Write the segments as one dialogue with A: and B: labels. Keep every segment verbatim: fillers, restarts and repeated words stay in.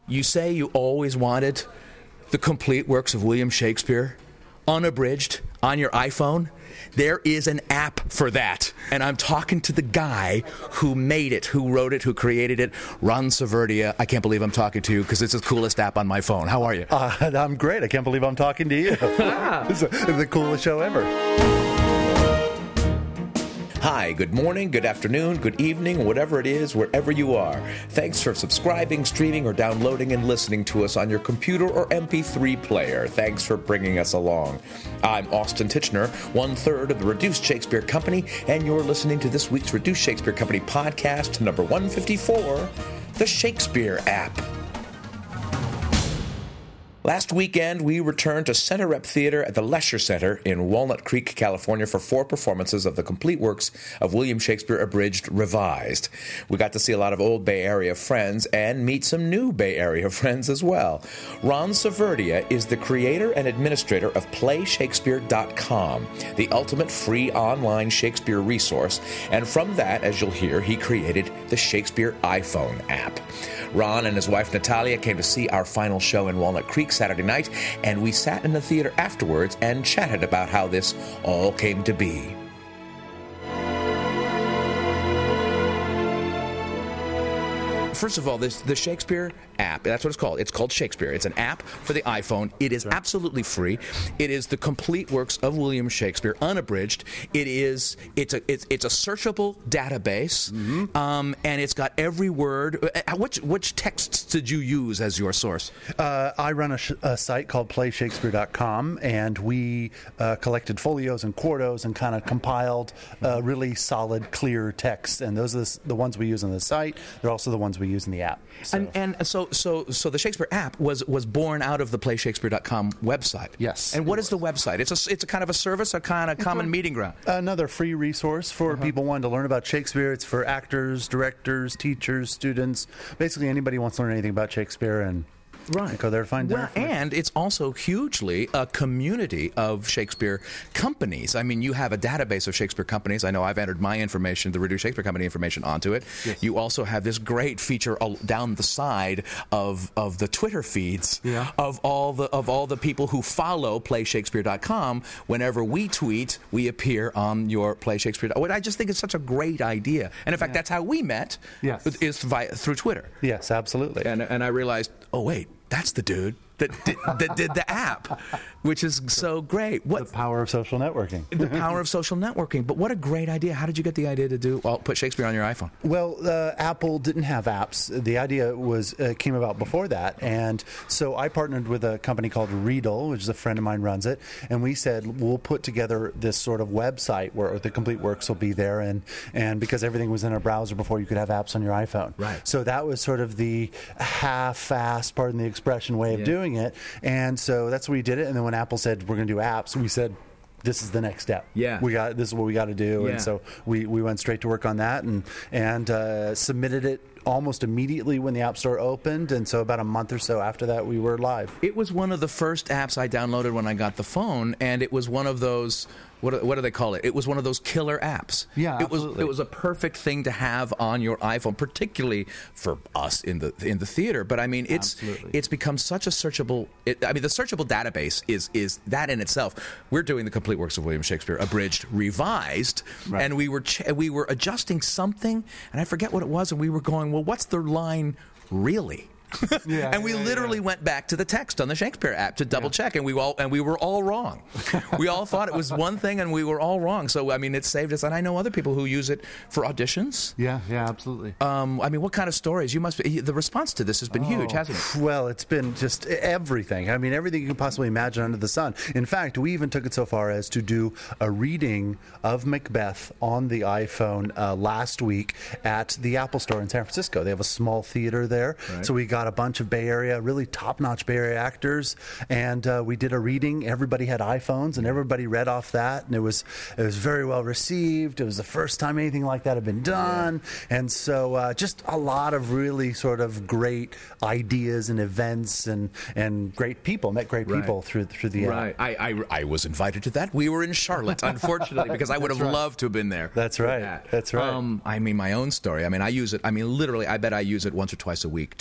A: You say you always wanted the complete works of William Shakespeare, unabridged, on your iPhone. There is an app for that. And I'm talking to the guy who made it, who wrote it, who created it, Ron Saverdia. I can't believe I'm talking to you because it's the coolest app on my phone. How are you?
B: Uh, I'm great. I can't believe I'm talking to you. This is the coolest show ever.
A: Hi, good morning, good afternoon, good evening, whatever it is, wherever you are. Thanks for subscribing, streaming, or downloading and listening to us on your computer or M P three player. Thanks for bringing us along. I'm Austin Tichenor, one-third of the Reduced Shakespeare Company, and you're listening to this week's Reduced Shakespeare Company podcast, number one fifty-four, the Shakespeare app. Last weekend, we returned to Center Rep Theater at the Lesher Center in Walnut Creek, California, for four performances of the complete works of William Shakespeare Abridged Revised. We got to see a lot of old Bay Area friends and meet some new Bay Area friends as well. Ron Saverdia is the creator and administrator of Play Shakespeare dot com, the ultimate free online Shakespeare resource, and from that, as you'll hear, he created the Shakespeare iPhone app. Ron and his wife Natalia came to see our final show in Walnut Creek Saturday night, and we sat in the theater afterwards and chatted about how this all came to be. First of all, this the Shakespeare app, that's what it's called. It's called Shakespeare. It's an app for the iPhone. It is absolutely free. It is the complete works of William Shakespeare, unabridged. It is it's a it's, it's a searchable database, mm-hmm. um, and it's got every word. Which which texts did you use as your source?
B: Uh, I run a, sh- a site called Play Shakespeare dot com, and we uh, collected folios and quartos and kind of compiled uh, really solid, clear texts. And those are the, the ones we use on the site. They're also the ones we use in the app. So.
A: And and so so so the Shakespeare app was was born out of the Play Shakespeare dot com website.
B: Yes.
A: And what is the website? It's a it's a kind of a service, a kind of common meeting ground.
B: Another free resource for uh-huh. people wanting to learn about Shakespeare. It's for actors, directors, teachers, students, basically anybody who wants to learn anything about Shakespeare, and
A: right.
B: go there to find
A: well, and it's also hugely a community of Shakespeare companies. I mean, you have a database of Shakespeare companies. I know I've entered my information, the Reduced Shakespeare Company information, onto it. Yes. You also have this great feature down the side of of the Twitter feeds yeah. of all the of all the people who follow Play Shakespeare dot com. Whenever we tweet, we appear on your Play Shakespeare. I just think it's such a great idea, and in fact, yeah. that's how we met.
B: Yes.
A: is via, through Twitter.
B: Yes, absolutely.
A: And and I realized, oh wait. That's the dude that did, that did the app, which is so great.
B: What the power of social networking.
A: The power of social networking. But what a great idea. How did you get the idea to do, well, put Shakespeare on your iPhone?
B: Well, uh, Apple didn't have apps. The idea was uh, came about before that. And so I partnered with a company called Readle, which is a friend of mine runs it. And we said, we'll put together this sort of website where the complete works will be there. And, and because everything was in a browser before, you could have apps on your iPhone.
A: Right.
B: So that was sort of the half-assed, pardon the expression, way of yeah. doing it. And so that's what we did it. And then when Apple said we're going to do apps, we said this is the next step.
A: Yeah,
B: we got this is what we got to do. Yeah. And so we, we went straight to work on that and and uh, submitted it almost immediately when the App Store opened. And so about a month or so after that, we were live.
A: It was one of the first apps I downloaded when I got the phone, and it was one of those. What, what do they call it? It was one of those killer apps.
B: Yeah,
A: it was.
B: absolutely.
A: It was a perfect thing to have on your iPhone, particularly for us in the in the theater. But I mean, it's
B: absolutely.
A: it's become such a searchable. It, I mean, the searchable database is is that in itself. We're doing the complete works of William Shakespeare, abridged, revised, right. and we were ch- we were adjusting something, and I forget what it was, and we were going, well, what's the line really?
B: yeah,
A: and we
B: yeah,
A: literally
B: yeah.
A: went back to the text on the Shakespeare app to double yeah. check, and we all and we were all wrong. We all thought it was one thing, and we were all wrong. So I mean, it saved us. And I know other people who use it for auditions.
B: Yeah, yeah, absolutely.
A: Um, I mean, what kind of stories? You must be. The response to this has been
B: oh,
A: huge, hasn't it?
B: Well, it's been just everything. I mean, everything you can possibly imagine under the sun. In fact, we even took it so far as to do a reading of Macbeth on the iPhone uh, last week at the Apple Store in San Francisco. They have a small theater there, right. so we got a bunch of Bay Area, really top-notch Bay Area actors, and uh, we did a reading. Everybody had iPhones, and everybody read off that, and it was it was very well received. It was the first time anything like that had been done, yeah. and so uh, just a lot of really sort of great ideas and events, and, and great people, met great
A: right.
B: people through through the
A: right.
B: app.
A: I, I I was invited to that. We were in Charlotte, unfortunately, because I would have
B: right.
A: loved to have been there.
B: That's right.
A: That.
B: That's right.
A: Um, I mean, my own story. I mean, I use it. I mean, literally, I bet I use it once or twice a week to check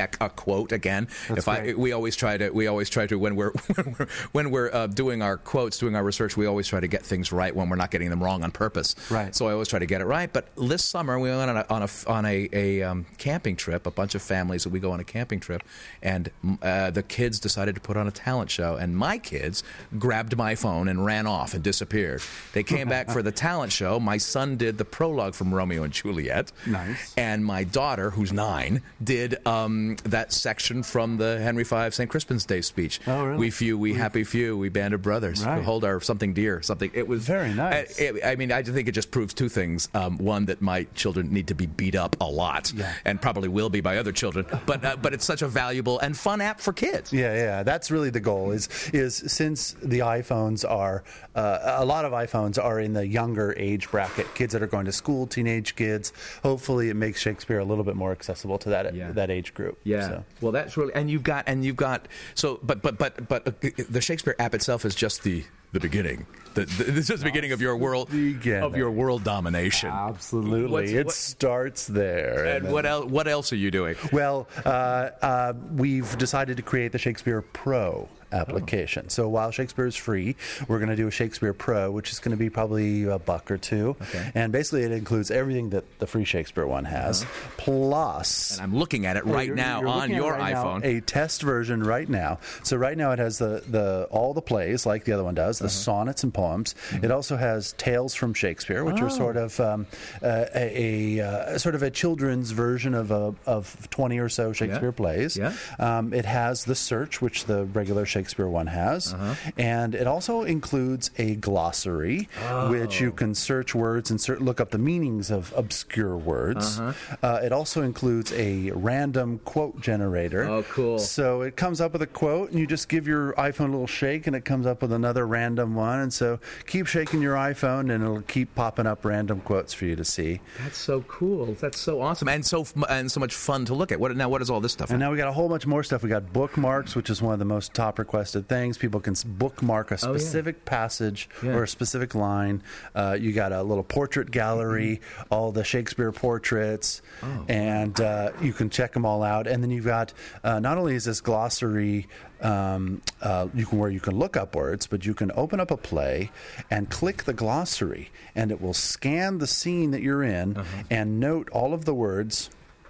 A: check a quote again.
B: That's
A: if I,
B: great.
A: we always try to, we always try to when we're when we're, when we're uh, doing our quotes, doing our research, we always try to get things right when we're not getting them wrong on purpose.
B: Right.
A: So I always try to get it right. But this summer we went on a on a, on a, a um, camping trip. A bunch of families that we go on a camping trip, and uh, the kids decided to put on a talent show, and my kids grabbed my phone and ran off and disappeared. They came back for the talent show. My son did the prologue from Romeo and Juliet.
B: Nice.
A: And my daughter, who's nine, did um, that section from the Henry the Saint Crispin's Day speech.
B: Oh, really?
A: We few, we happy few, we band of brothers.
B: Right.
A: We hold our something dear. Something. It was
B: Very nice.
A: I, it, I mean, I think it just proves two things. Um, one, that my children need to be beat up a lot,
B: Yeah.
A: and probably will be by other children. But uh, but it's such a valuable and fun app for kids.
B: Yeah, yeah, that's really the goal. Is is since the iPhones are uh, a lot of iPhones are in the younger age bracket, kids that are going to school, teenage kids. Hopefully, it makes Shakespeare a little bit more accessible to that
A: Yeah.
B: that age group.
A: Yeah.
B: So.
A: Well, that's really, and you've got, and you've got, so, but, but, but, but uh, the Shakespeare app itself is just the the beginning. The, the, this is the beginning of your world
B: Beginning.
A: of your world domination.
B: Absolutely,
A: What's-
B: it
A: what-
B: starts there.
A: And
B: then-
A: what else? What else are you doing?
B: Well, uh, uh, we've decided to create the Shakespeare Pro application. So while Shakespeare is free, we're going to do a Shakespeare Pro, which is going to be probably a buck or two.
A: Okay.
B: And basically, it includes everything that the free Shakespeare one has, plus.
A: And I'm looking at it right
B: You're-
A: now
B: you're
A: on
B: looking at it
A: your
B: right now,
A: iPhone.
B: a test version right now. So right now it has the, the all the plays like the other one does, the sonnets and poems. It also has tales from Shakespeare, which are sort of um, uh, a, a uh, sort of a children's version of a, of twenty or so Shakespeare
A: Yeah.
B: plays.
A: Yeah.
B: Um, it has the search, which the regular Shakespeare one has, and it also includes a glossary, which you can search words and ser- look up the meanings of obscure words. Uh, it also includes a random quote generator.
A: Oh, cool.
B: So it comes up with a quote, and you just give your iPhone a little shake, and it comes up with another random one. And so keep shaking your iPhone, and it'll keep popping up random quotes for you to see.
A: That's so cool. That's so awesome, and so and so much fun to look at. What now? What is all this stuff?
B: And now we got a whole bunch more stuff. We got bookmarks, which is one of the most top requested things. People can s- bookmark a
A: Oh, yeah.
B: specific passage
A: Yeah.
B: or a specific line. Uh, you got a little portrait gallery, all the Shakespeare portraits,
A: Oh.
B: and uh, you can check them all out. And then you've got uh, not only is this glossary um, uh, you can where you can look up words, but you can open up a play and click the glossary, and it will scan the scene that you're in and note all of the words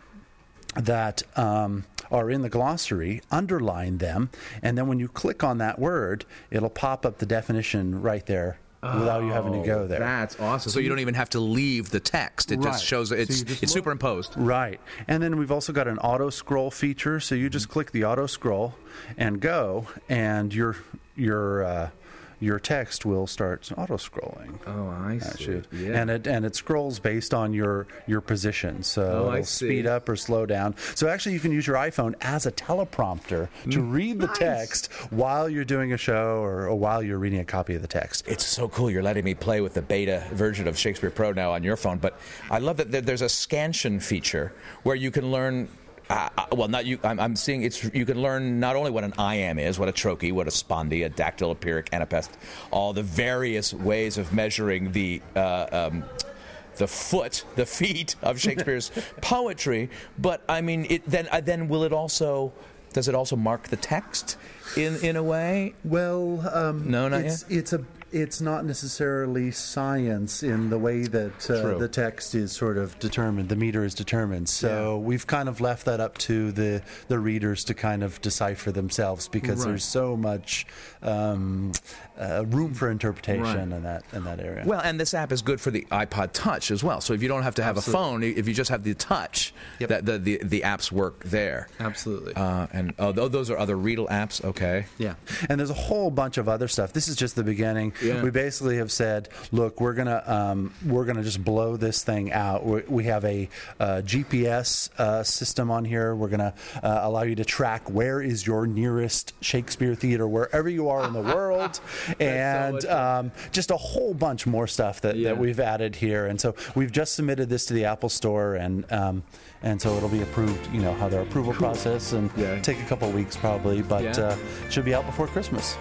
B: that um, are in the glossary, underline them, and then when you click on that word, it'll pop up the definition right there without you having to go there.
A: That's awesome. So you don't even have to leave the text. It
B: Right.
A: just shows
B: So
A: it's
B: you just
A: it's
B: look-
A: superimposed.
B: Right. And then we've also got an auto scroll feature, so you just click the auto scroll and go, and your your uh, your text will start auto scrolling.
A: Oh, I
B: At
A: see.
B: you.
A: Yeah.
B: And it and it scrolls based on your your position, so
A: Oh, I
B: it'll
A: see.
B: speed up or slow down. So actually, you can use your iPhone as a teleprompter to read the
A: Nice.
B: text while you're doing a show or, or while you're reading a copy of the text.
A: It's so cool. You're letting me play with the beta version of Shakespeare Pro now on your phone. But I love that there- there's a scansion feature where you can learn. Uh, uh, well, not you. I'm, I'm seeing it's. You can learn not only what an iamb is, what a trochee, what a spondee, a dactyl, a pyrrhic, anapest, all the various ways of measuring the. Uh, um, the foot, the feet of Shakespeare's poetry, but I mean, it, then uh, then will it also? Does it also mark the text in in a way?
B: Well, um,
A: No, not
B: it's, it's a it's not necessarily science in the way that uh,
A: True.
B: the text is sort of determined, the meter is determined. So we've kind of left that up to the the readers to kind of decipher themselves because
A: Right.
B: there's so much um, uh, room for interpretation
A: Right.
B: in that in that area.
A: Well, and this app is good for the iPod Touch as well. So if you don't have to have
B: Absolutely.
A: a phone, if you just have the touch,
B: Yep.
A: that the, the the apps work there.
B: Absolutely.
A: Uh, and oh, tho- those are other Readle apps. Okay.
B: Yeah, and there's a whole bunch of other stuff. This is just the beginning.
A: Yeah.
B: We basically have said, look, we're gonna um, we're gonna just blow this thing out. we we have a uh, G P S uh, system on here. We're gonna uh, allow you to track where is your nearest Shakespeare theater, wherever you are in the world, and
A: much fun.
B: um, just a whole bunch more stuff that,
A: Yeah.
B: that we've added here. And so we've just submitted this to the Apple Store, and um, and so it'll be approved. You know how their approval process and
A: Yeah.
B: take a couple of weeks probably, but
A: Yeah.
B: uh, should be out before Christmas.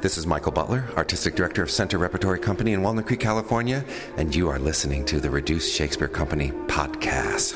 C: This is Michael Butler, Artistic Director of Center Repertory Company in Walnut Creek, California, and you are listening to the Reduced Shakespeare Company podcast.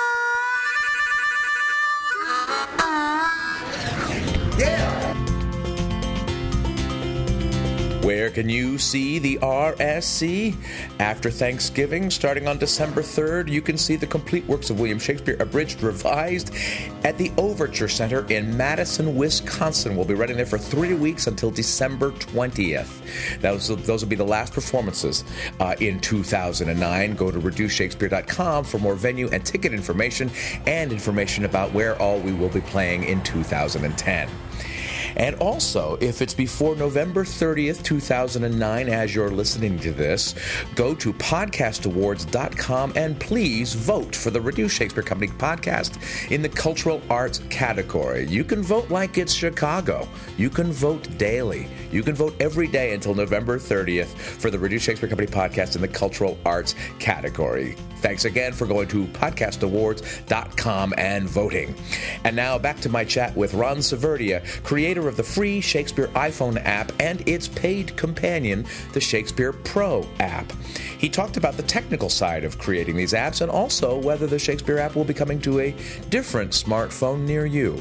A: Where can you see the R S C? After Thanksgiving, starting on December third, you can see the complete works of William Shakespeare, abridged, revised, at the Overture Center in Madison, Wisconsin. We'll be running there for three weeks until December twentieth. Those, those will be the last performances uh, in two thousand nine. Go to reduce shakespeare dot com for more venue and ticket information and information about where all we will be playing in two thousand ten. And also, if it's before November thirtieth, two thousand nine, as you're listening to this, go to podcast awards dot com and please vote for the Reduced Shakespeare Company podcast in the Cultural Arts category. You can vote like it's Chicago. You can vote daily. You can vote every day until November thirtieth for the Reduced Shakespeare Company podcast in the Cultural Arts category. Thanks again for going to podcast awards dot com and voting. And now back to my chat with Ron Saverdia, creator of the free Shakespeare iPhone app and its paid companion, the Shakespeare Pro app. He talked about the technical side of creating these apps and also whether the Shakespeare app will be coming to a different smartphone near you.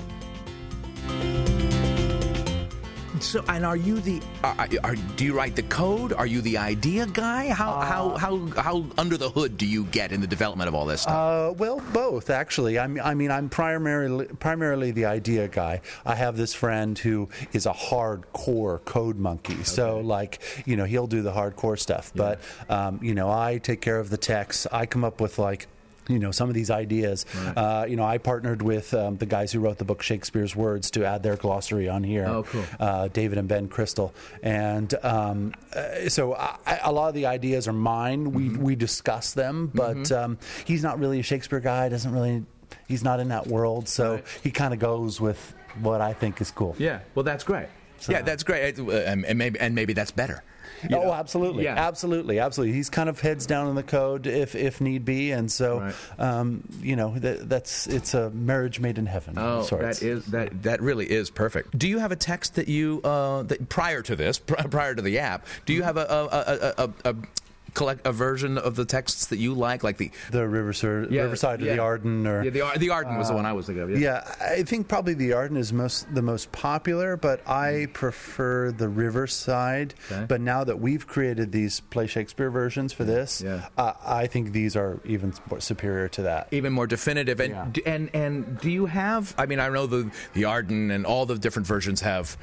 A: So, and are you the? Are, are, do you write the code? Are you the idea guy? How uh, how how how under the hood do you get in the development of all this stuff?
B: Uh, well, both actually. I mean, I mean, I'm primarily primarily the idea guy. I have this friend who is a hardcore code monkey. Okay. So, like, you know, he'll do the hardcore stuff. Yeah. But um, you know, I take care of the text. I come up with like. You know, some of these ideas. Right. Uh, you know, I partnered with um, the guys who wrote the book Shakespeare's Words to add their glossary on here.
A: Oh, cool.
B: Uh, David and Ben Crystal. And um, uh, so I, a lot of the ideas are mine. We mm-hmm. we discuss them, but mm-hmm. um, he's not really a Shakespeare guy. Doesn't really, he's not in that world. So right. he kind of goes with what I think is cool.
A: Yeah. Well, that's great. So, yeah, that's great. Uh, and maybe and maybe that's better.
B: You oh, know? absolutely, yeah. absolutely, absolutely. He's kind of heads down in the code if if need be, and so right. um, you know that, that's it's a marriage made in heaven.
A: Oh,
B: of sorts.
A: that is that that really is perfect. Do you have a text that you uh, that prior to this, prior to the app? Do you have a a a, a, a collect a version of the texts that you like, like the
B: the Riverside, yeah, Riverside or yeah. the Arden, or
A: yeah, the, the Arden was uh, the one I was thinking of. Yeah.
B: yeah, I think probably the Arden is most the most popular, but I prefer the Riverside. Okay. But now that we've created these Play Shakespeare versions for this, yeah. uh, I think these are even superior to that,
A: even more definitive. And yeah. and and do you have? I mean, I know the the Arden and all the different versions have.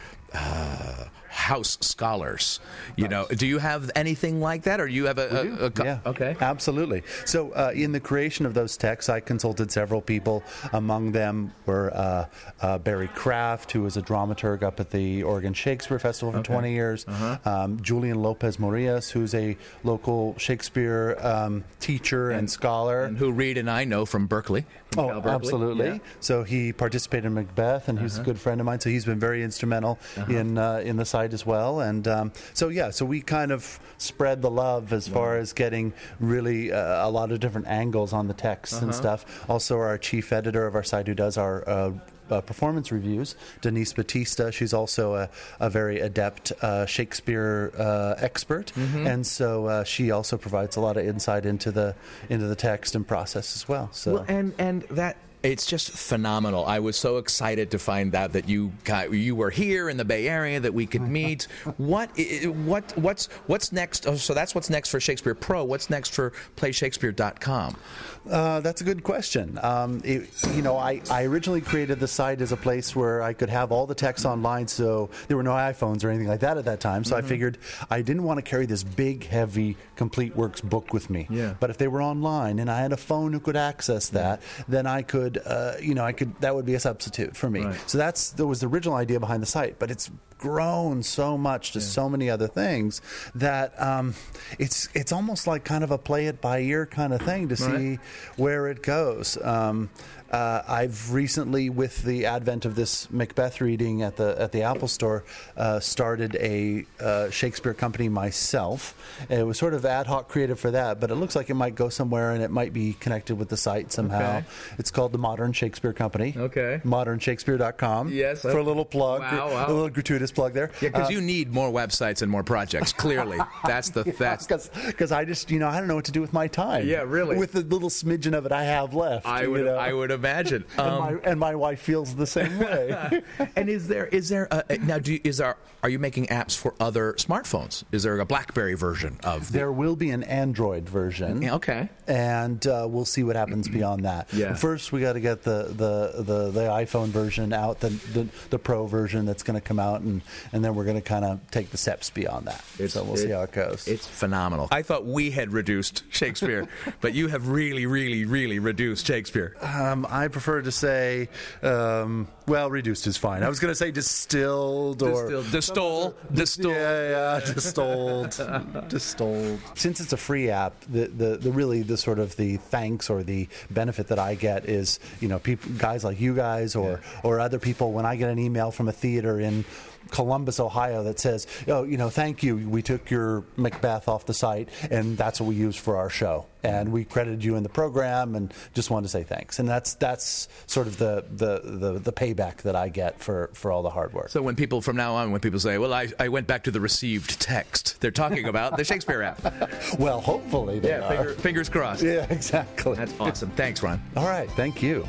A: Uh, house scholars, you nice. know. Do you have anything like that, or you have a, a, a co-
B: yeah,
A: okay,
B: absolutely. So, uh, in the creation of those texts, I consulted several people. Among them were uh, uh, Barry Kraft, who was a dramaturg up at the Oregon Shakespeare Festival for okay. twenty years. Uh-huh. Um, Julian Lopez Morias, who's a local Shakespeare um, teacher and, and scholar,
A: and who Reed and I know from Berkeley. From
B: oh,
A: Cal Berkeley.
B: Absolutely. Yeah. So he participated in Macbeth, and uh-huh. he's a good friend of mine. So he's been very instrumental uh-huh. in uh, in the site as well. And um, so yeah, so we kind of spread the love as wow. far as getting really uh, a lot of different angles on the text uh-huh. and stuff. Also, our chief editor of our site, who does our uh, Uh, performance reviews, Denise Batista. She's also a, a very adept uh, Shakespeare uh, expert, mm-hmm. and so uh, she also provides a lot of insight into the into the text and process as well. So
A: well, and and that. It's just phenomenal. I was so excited to find out that you got, you were here in the Bay Area, that we could meet. What what what's what's next? Oh, so that's what's next for Shakespeare Pro. What's next for play shakespeare dot com?
B: Uh, that's a good question. Um, it, you know, I, I originally created the site as a place where I could have all the text online, so there were no iPhones or anything like that at that time. So mm-hmm. I figured I didn't want to carry this big, heavy, complete works book with me.
A: Yeah.
B: But if they were online and I had a phone who could access that, yeah. then I could. Uh, you know, I could. That would be a substitute for me.
A: Right.
B: So that's that was the original idea behind the site, but it's grown so much to yeah. so many other things that um, it's it's almost like kind of a play it by ear kind of thing to see right. where it goes. Um, uh, I've recently, with the advent of this Macbeth reading at the at the Apple Store, uh, started a uh, Shakespeare company myself. And it was sort of ad hoc creative for that, but it looks like it might go somewhere and it might be connected with the site somehow.
A: Okay.
B: It's called the Modern Shakespeare Company.
A: Okay.
B: modern shakespeare dot com.
A: Yes.
B: For a little plug.
A: Wow, wow.
B: A little gratuitous plug there.
A: Yeah, because
B: Uh,
A: you need more websites and more projects. Clearly, that's the that's.
B: Because I just, you know, I don't know what to do with my time.
A: Yeah, really.
B: With the little smidgen of it I have left.
A: I
B: you
A: would
B: know?
A: I would imagine.
B: and,
A: Um,
B: my, and my wife feels the same way.
A: and is there is there a, now? Do you, is there are you making apps for other smartphones? Is there a BlackBerry version of the,
B: There will be an Android version.
A: Yeah, okay.
B: And uh, we'll see what happens beyond that.
A: Yeah.
B: First, we got to get the, the, the, the iPhone version out, the, the the Pro version that's going to come out, and, and then we're going to kind of take the steps beyond that.
A: It's-
B: so we'll
A: it-
B: see how it goes.
A: It's phenomenal. I thought we had reduced Shakespeare, but you have really, really, really reduced Shakespeare.
B: Um, I prefer to say, um, well, reduced is fine. I was going to say distilled or
A: Distilled, distol, distol.
B: Yeah, yeah, distilled, distilled. Since it's a free app, the, the the really the sort of the thanks or the benefit that I get is, you know, people, guys like you guys or or other people, when I get an email from a theater in Columbus, Ohio, that says, oh, you know, thank you, we took your Macbeth off the site, and that's what we used for our show, and we credited you in the program, and just wanted to say thanks. And that's that's sort of the the, the, the payback that I get for, for all the hard work.
A: So when people, from now on, when people say, well, I, I went back to the received text, they're talking about the Shakespeare app.
B: Well, hopefully they
A: Yeah,
B: are.
A: finger, fingers crossed.
B: Yeah, exactly.
A: That's awesome. Thanks, Ron.
B: All right, thank you.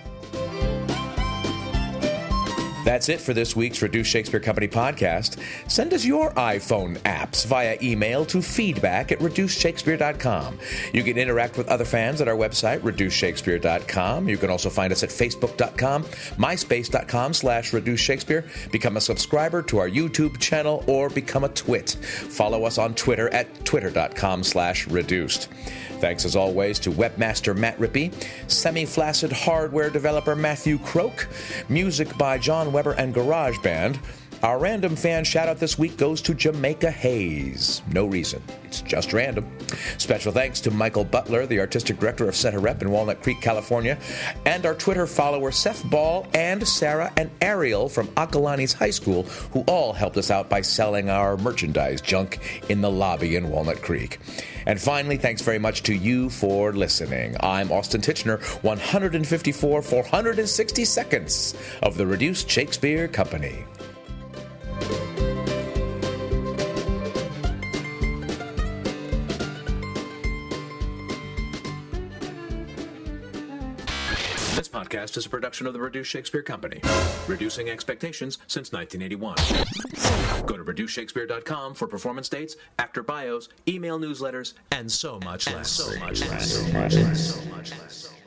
A: That's it for this week's Reduce Shakespeare Company podcast. Send us your iPhone apps via email to feedback at reduce shakespeare dot com. You can interact with other fans at our website, reduce shakespeare dot com. You can also find us at facebook dot com, myspace dot com slash reduce shakespeare. Become a subscriber to our YouTube channel or become a twit. Follow us on Twitter at twitter dot com slash reduced. Thanks as always to webmaster Matt Rippey, semi-flaccid hardware developer Matthew Croak, music by John Weber and GarageBand. Our random fan shout-out this week goes to Jamaica Hayes. No reason. It's just random. Special thanks to Michael Butler, the artistic director of Center Rep in Walnut Creek, California, and our Twitter follower Seth Ball and Sarah and Ariel from Akalani's High School, who all helped us out by selling our merchandise junk in the lobby in Walnut Creek. And finally, thanks very much to you for listening. I'm Austin Titchener, one hundred fifty-four, four hundred sixty seconds of the Reduced Shakespeare Company. This podcast is a production of the Reduced Shakespeare Company, reducing expectations since nineteen eighty-one. Go to reduce shakespeare dot com for performance dates, actor bios, email newsletters, and so much less. So much less. So much less. So much less.